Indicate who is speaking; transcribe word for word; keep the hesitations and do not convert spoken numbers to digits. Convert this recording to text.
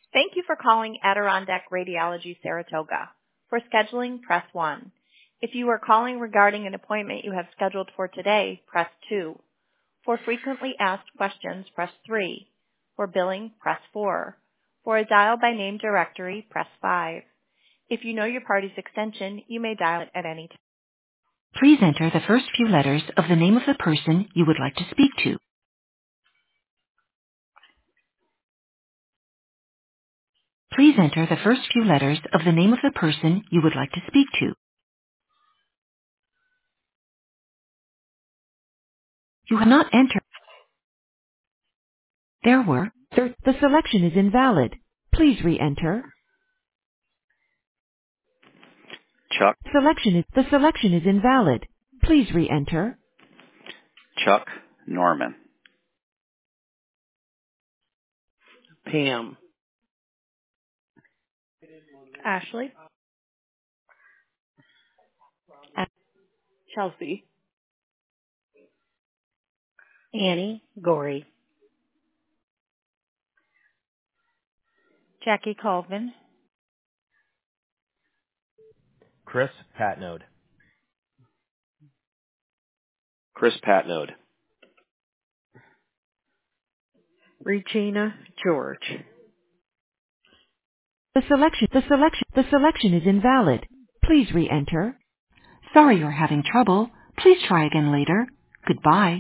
Speaker 1: Thank you for calling Adirondack Radiology Saratoga. For scheduling, press one. If you are calling regarding an appointment you have scheduled for today, press two. For frequently asked questions, press three. For billing, press four. For a dial by name directory, press five. If you know your party's extension, you may dial it at any time. Please enter the first few letters of the name of the person you would like to speak to. Please enter the first few letters of the name of the person you would like to speak to. You have not entered. There were. Thir- the selection is invalid. Please re-enter.
Speaker 2: Chuck,
Speaker 1: Selection is, the selection is invalid. Please re-enter.
Speaker 2: Chuck Norman,
Speaker 3: Pam,
Speaker 1: Ashley.
Speaker 4: Chelsea,
Speaker 5: Annie Gorey,
Speaker 1: Jackie Colvin.
Speaker 6: Chris Patnode.
Speaker 2: Chris Patnode,
Speaker 4: Regina George.
Speaker 1: The selection, the selection, the selection is invalid. Please re-enter. Sorry you're having trouble. Please try again later. Goodbye.